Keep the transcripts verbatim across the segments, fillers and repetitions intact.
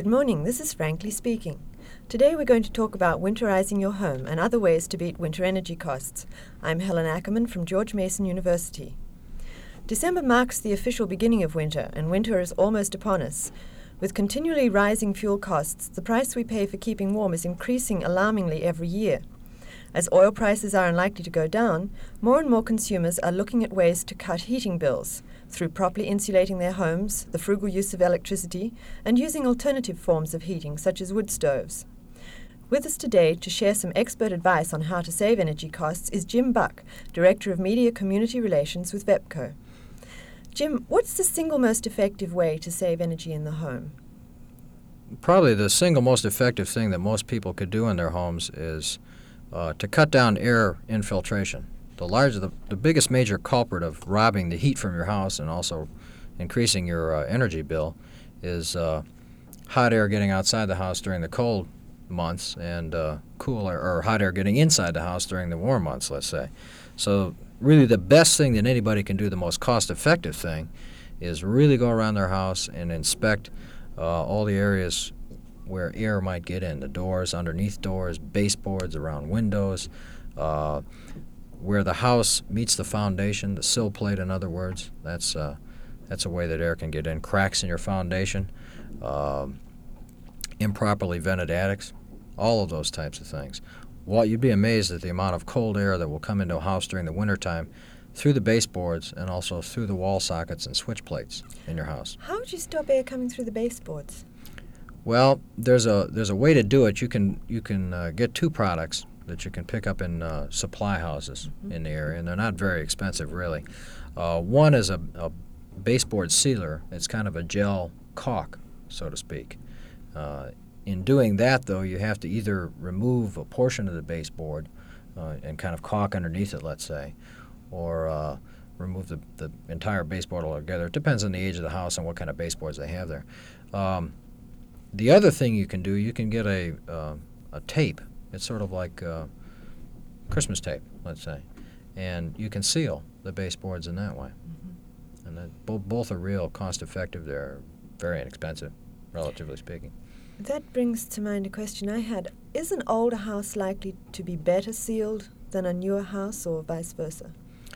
Good morning, this is Frankly speaking. Today we're going to talk about winterizing your home and other ways to beat winter energy costs. I'm Helen Ackerman from George Mason University. December marks the official beginning of winter, and winter is almost upon us. With continually rising fuel costs, the price we pay for keeping warm is increasing alarmingly every year. As oil prices are unlikely to go down, more and more consumers are looking at ways to cut heating bills through properly insulating their homes, the frugal use of electricity, and using alternative forms of heating such as wood stoves. With us today to share some expert advice on how to save energy costs is Jim Buck, Director of Media Community Relations with VEPCO. Jim, what's the single most effective way to save energy in the home? Probably the single most effective thing that most people could do in their homes is uh, to cut down air infiltration. The larger, the, the biggest major culprit of robbing the heat from your house and also increasing your uh, energy bill is uh, hot air getting outside the house during the cold months and uh, cool air, or hot air getting inside the house during the warm months, let's say. So really the best thing that anybody can do, the most cost-effective thing, is really go around their house and inspect uh, all the areas where air might get in, the doors, underneath doors, baseboards, around windows, uh, where the house meets the foundation, the sill plate, in other words. That's uh, that's a way that air can get in. Cracks in your foundation, um, improperly vented attics, all of those types of things. Well, you'd be amazed at the amount of cold air that will come into a house during the wintertime through the baseboards and also through the wall sockets and switch plates in your house. How would you stop air coming through the baseboards? Well, there's a there's a way to do it. You can you can uh, get two products that you can pick up in uh, supply houses mm-hmm. in the area, and they're not very expensive, really. Uh, one is a, a baseboard sealer. It's kind of a gel caulk, so to speak. Uh, in doing that, though, you have to either remove a portion of the baseboard uh, and kind of caulk underneath it, let's say, or uh, remove the, the entire baseboard altogether. It depends on the age of the house and what kind of baseboards they have there. Um, the other thing you can do, you can get a, uh, a tape. It's sort of like uh, Christmas tape, let's say, and you can seal the baseboards in that way. Mm-hmm. And that, bo- both are real cost-effective. They're very inexpensive, relatively speaking. That brings to mind a question I had. Is an older house likely to be better sealed than a newer house, or vice versa?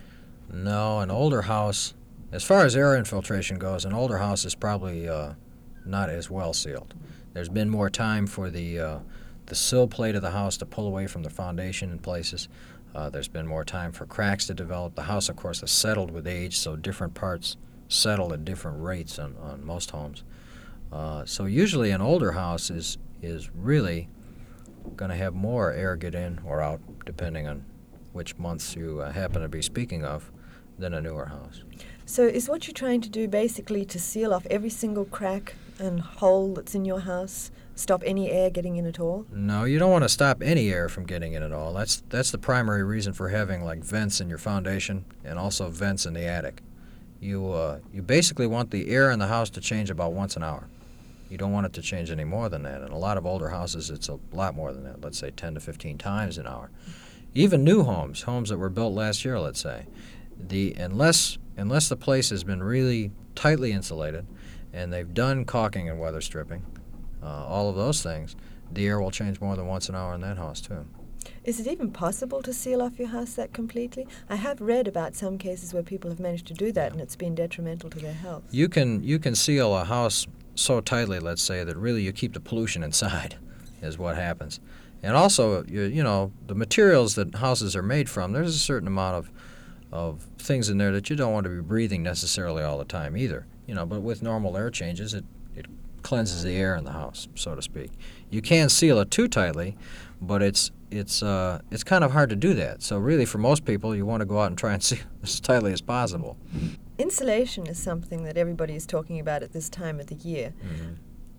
No, an older house, as far as air infiltration goes, an older house is probably uh, not as well sealed. There's been more time for the uh, the sill plate of the house to pull away from the foundation in places. Uh, there's been more time for cracks to develop. The house, of course, has settled with age, so different parts settle at different rates on, on most homes. Uh, so usually an older house is, is really going to have more air get in or out, depending on which months you uh, happen to be speaking of, than a newer house. So is what you're trying to do basically to seal off every single crack and hole that's in your house, stop any air getting in at all? No, you don't want to stop any air from getting in at all. That's that's the primary reason for having like vents in your foundation and also vents in the attic. You uh, you basically want the air in the house to change about once an hour. You don't want it to change any more than that. In a lot of older houses, it's a lot more than that. Let's say ten to fifteen times an hour. Even new homes, homes that were built last year, let's say, the unless unless the place has been really tightly insulated and they've done caulking and weather stripping, uh, all of those things, the air will change more than once an hour in that house too. Is it even possible to seal off your house that completely? I have read about some cases where people have managed to do that, yeah. and it's been detrimental to their health. You can you can seal a house so tightly, let's say, that really you keep the pollution inside, is what happens. And also, you, you know, the materials that houses are made from, there's a certain amount of of things in there that you don't want to be breathing necessarily all the time either. You know, but with normal air changes, it, it cleanses the air in the house, so to speak. You can seal it too tightly, but it's it's uh, it's kind of hard to do that. So really, for most people, you want to go out and try and seal as tightly as possible. Insulation is something that everybody is talking about at this time of the year. Mm-hmm.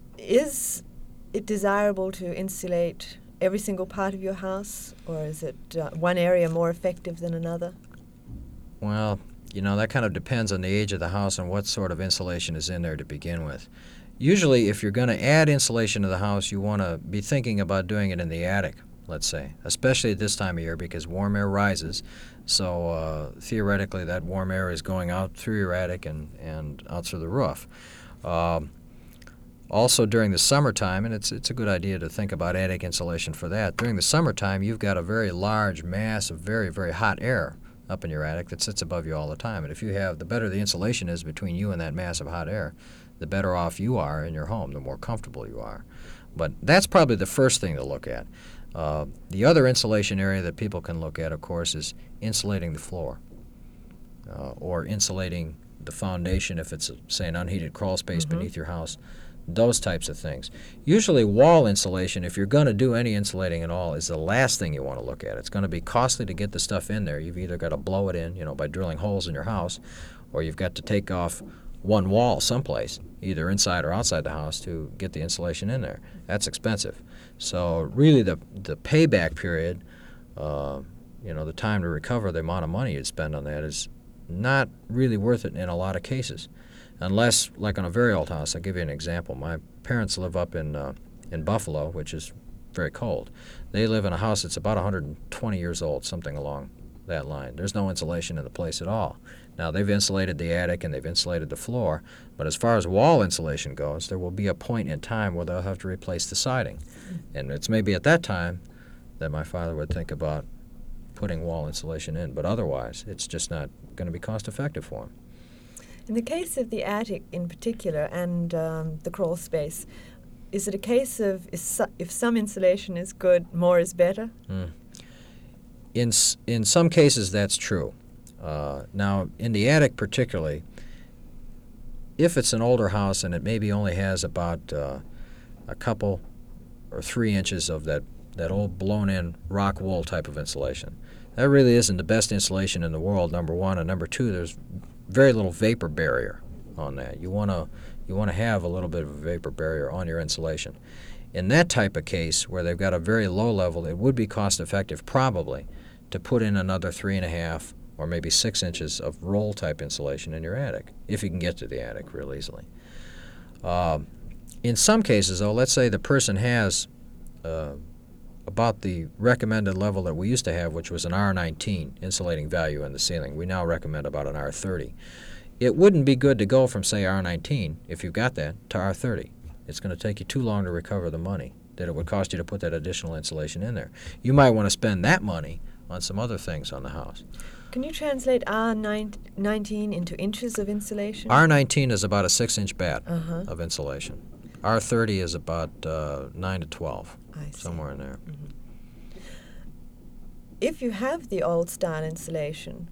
Is it desirable to insulate every single part of your house, or is it uh, one area more effective than another? Well, you know, that kind of depends on the age of the house and what sort of insulation is in there to begin with. Usually, if you're going to add insulation to the house, you want to be thinking about doing it in the attic, let's say, especially at this time of year because warm air rises. So uh, theoretically, that warm air is going out through your attic and, and out through the roof. Um, Also during the summertime, and it's it's a good idea to think about attic insulation for that. During the summertime, you've got a very large mass of very, very hot air up in your attic that sits above you all the time. And if you have, the better the insulation is between you and that mass of hot air, the better off you are in your home, the more comfortable you are. But that's probably the first thing to look at. Uh, the other insulation area that people can look at, of course, is insulating the floor uh, or insulating the foundation if it's, a, say, an unheated crawl space mm-hmm. beneath your house. Those types of things. Usually wall insulation, if you're going to do any insulating at all, is the last thing you want to look at. It's going to be costly to get the stuff in there. You've either got to blow it in, you know, by drilling holes in your house, or you've got to take off one wall someplace, either inside or outside the house, to get the insulation in there. That's expensive. So really the the payback period, uh, you know, the time to recover the amount of money you'd spend on that is not really worth it in a lot of cases. Unless, like on a very old house, I'll give you an example. My parents live up in uh, in Buffalo, which is very cold. They live in a house that's about one hundred twenty years old, something along that line. There's no insulation in the place at all. Now, they've insulated the attic and they've insulated the floor, but as far as wall insulation goes, there will be a point in time where they'll have to replace the siding. And it's maybe at that time that my father would think about putting wall insulation in, but otherwise, it's just not going to be cost-effective for him. In the case of the attic in particular and um, the crawl space, is it a case of is su- if some insulation is good, more is better? Mm. In, s- in some cases, that's true. Uh, now, in the attic particularly, if it's an older house and it maybe only has about uh, a couple or three inches of that, that old blown-in rock wool type of insulation, that really isn't the best insulation in the world, number one. And number two, there's very little vapor barrier on that. You want to you want to have a little bit of a vapor barrier on your insulation. In that type of case, where they've got a very low level, it would be cost-effective probably to put in another three and a half or maybe six inches of roll-type insulation in your attic, if you can get to the attic real easily. Uh, in some cases, though, let's say the person has uh, about the recommended level that we used to have, which was an R nineteen insulating value in the ceiling. We now recommend about an R thirty. It wouldn't be good to go from, say, R nineteen, if you've got that, to R thirty. It's going to take you too long to recover the money that it would cost you to put that additional insulation in there. You might want to spend that money on some other things on the house. Can you translate R nineteen into inches of insulation? R nineteen is about a six-inch bat uh-huh. of insulation. R thirty is about uh, nine to twelve, I somewhere in there. Mm-hmm. If you have the old-style insulation,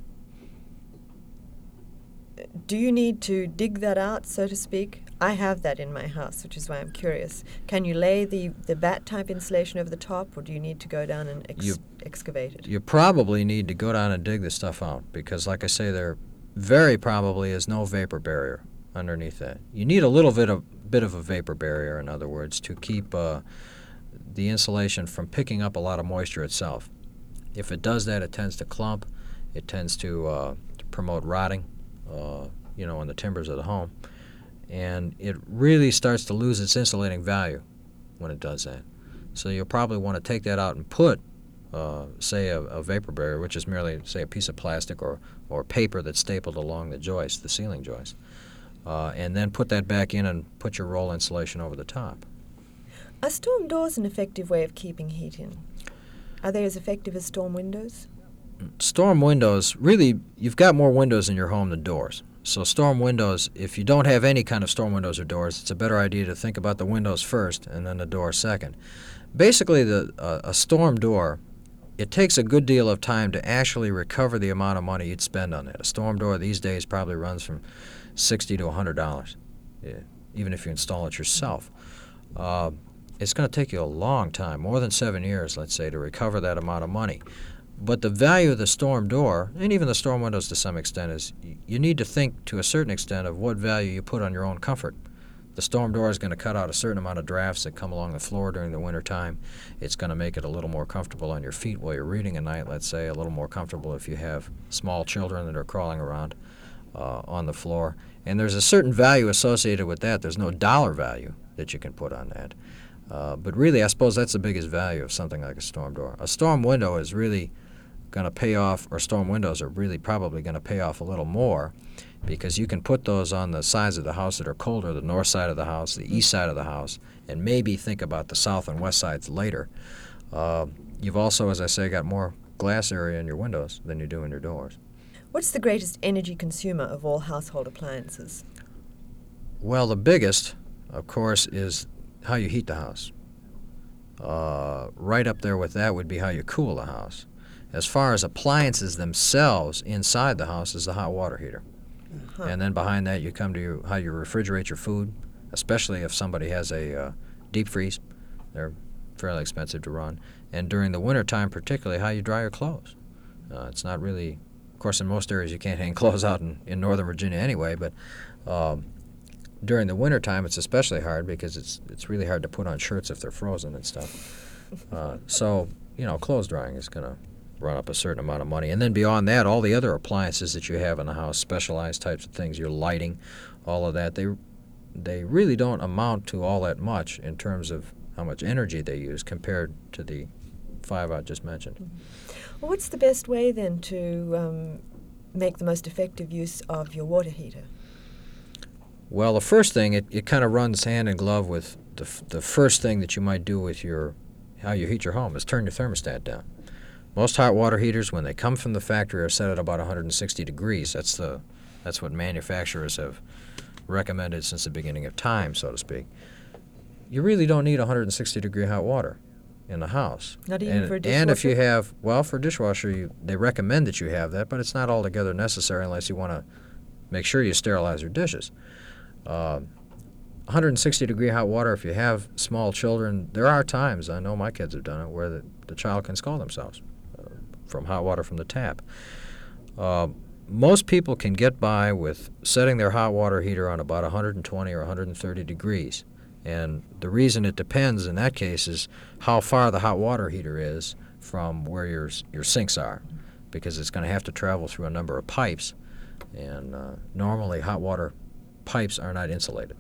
do you need to dig that out, so to speak? I have that in my house, which is why I'm curious. Can you lay the, the bat-type insulation over the top, or do you need to go down and ex- you, excavate it? You probably need to go down and dig the stuff out because, like I say, there very probably is no vapor barrier underneath that. You need a little bit of, bit of a vapor barrier, in other words, to keep uh, the insulation from picking up a lot of moisture itself. If it does that, it tends to clump. It tends to, uh, to promote rotting, uh, you know, in the timbers of the home. And it really starts to lose its insulating value when it does that. So you'll probably want to take that out and put, uh, say, a, a vapor barrier, which is merely, say, a piece of plastic or, or paper that's stapled along the joist, the ceiling joist, uh, and then put that back in and put your roll insulation over the top. Are storm doors an effective way of keeping heat in? Are they as effective as storm windows? Storm windows, really, you've got more windows in your home than doors. So storm windows, if you don't have any kind of storm windows or doors, it's a better idea to think about the windows first and then the door second. Basically, the uh, a storm door, it takes a good deal of time to actually recover the amount of money you'd spend on that. A storm door these days probably runs from sixty to one hundred dollars, yeah, even if you install it yourself. Uh, it's going to take you a long time, more than seven years, let's say, to recover that amount of money. But the value of the storm door, and even the storm windows to some extent, is you need to think to a certain extent of what value you put on your own comfort. The storm door is going to cut out a certain amount of drafts that come along the floor during the winter time. It's going to make it a little more comfortable on your feet while you're reading at night, let's say, a little more comfortable if you have small children that are crawling around uh, on the floor. And there's a certain value associated with that. There's no dollar value that you can put on that. Uh, but really, I suppose that's the biggest value of something like a storm door. A storm window is really going to pay off, or storm windows are really probably going to pay off a little more because you can put those on the sides of the house that are colder, the north side of the house, the east side of the house, and maybe think about the south and west sides later. Uh, you've also, as I say, got more glass area in your windows than you do in your doors. What's the greatest energy consumer of all household appliances? Well, the biggest, of course, is how you heat the house. Uh, right up there with that would be how you cool the house. As far as appliances themselves inside the house is the hot water heater. Uh-huh. And then behind that you come to your, how you refrigerate your food, especially if somebody has a uh, deep freeze. They're fairly expensive to run. And during the wintertime particularly, how you dry your clothes. Uh, it's not really, of course in most areas you can't hang clothes out in, in Northern Virginia anyway, but um, during the wintertime it's especially hard because it's it's really hard to put on shirts if they're frozen and stuff. Uh, so, you know, clothes drying is going to run up a certain amount of money. And then beyond that, all the other appliances that you have in the house, specialized types of things, your lighting, all of that, they they really don't amount to all that much in terms of how much energy they use compared to the five I just mentioned. Mm-hmm. Well, what's the best way then to um, make the most effective use of your water heater? Well, the first thing, it, it kind of runs hand in glove with the, f- the first thing that you might do with your how you heat your home is turn your thermostat down. Most hot water heaters, when they come from the factory, are set at about one hundred sixty degrees. That's the that's what manufacturers have recommended since the beginning of time, so to speak. You really don't need one hundred sixty degree hot water in the house. Not even and, for a dishwasher? And if you have, well, for a dishwasher, you, they recommend that you have that, but it's not altogether necessary unless you want to make sure you sterilize your dishes. Uh, one hundred sixty degree hot water, if you have small children, there are times, I know my kids have done it, where the, the child can scald themselves uh, from hot water from the tap. Uh, most people can get by with setting their hot water heater on about one hundred twenty or one hundred thirty degrees. And the reason it depends in that case is how far the hot water heater is from where your your sinks are, because it's going to have to travel through a number of pipes, and uh, normally hot water pipes are not insulated.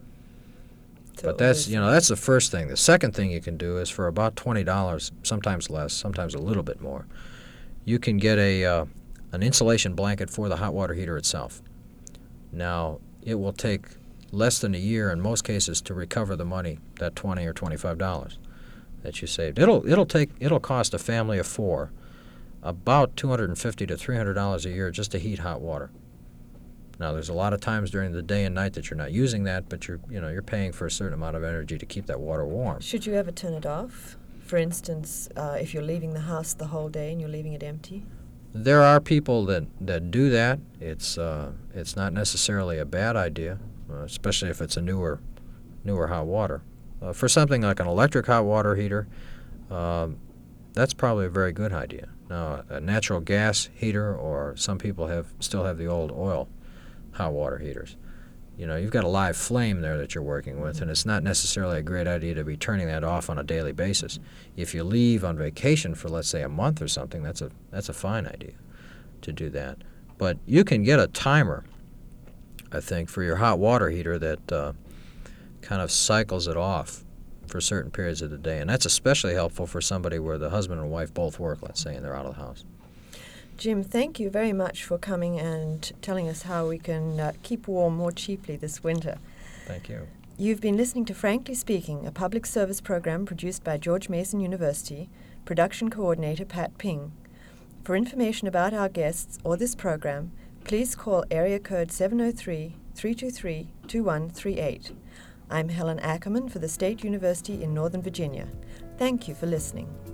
So but that's you know that's the first thing. The second thing you can do is for about twenty dollars, sometimes less, sometimes a little bit more, you can get a uh, an insulation blanket for the hot water heater itself. Now it will take less than a year in most cases to recover the money, that twenty or twenty-five dollars that you saved. It'll it'll take it'll cost a family of four about two hundred fifty to three hundred dollars a year just to heat hot water. Now there's a lot of times during the day and night that you're not using that, but you're you know you're paying for a certain amount of energy to keep that water warm. Should you ever turn it off? For instance, uh, if you're leaving the house the whole day and you're leaving it empty? There are people that, that do that. It's uh, it's not necessarily a bad idea. Uh, especially if it's a newer newer hot water. Uh, for something like an electric hot water heater, um, that's probably a very good idea. Now, a natural gas heater, or some people have still have the old oil hot water heaters. You know, you've got a live flame there that you're working with, and it's not necessarily a great idea to be turning that off on a daily basis. If you leave on vacation for, let's say, a month or something, that's a that's a fine idea to do that. But you can get a timer, I think, for your hot water heater that uh, kind of cycles it off for certain periods of the day. And that's especially helpful for somebody where the husband and wife both work, let's say, and they're out of the house. Jim, thank you very much for coming and telling us how we can uh, keep warm more cheaply this winter. Thank you. You've been listening to Frankly Speaking, a public service program produced by George Mason University, production coordinator Pat Ping. For information about our guests or this program, please call area code seven oh three, three two three, two one three eight. I'm Helen Ackerman for the State University in Northern Virginia. Thank you for listening.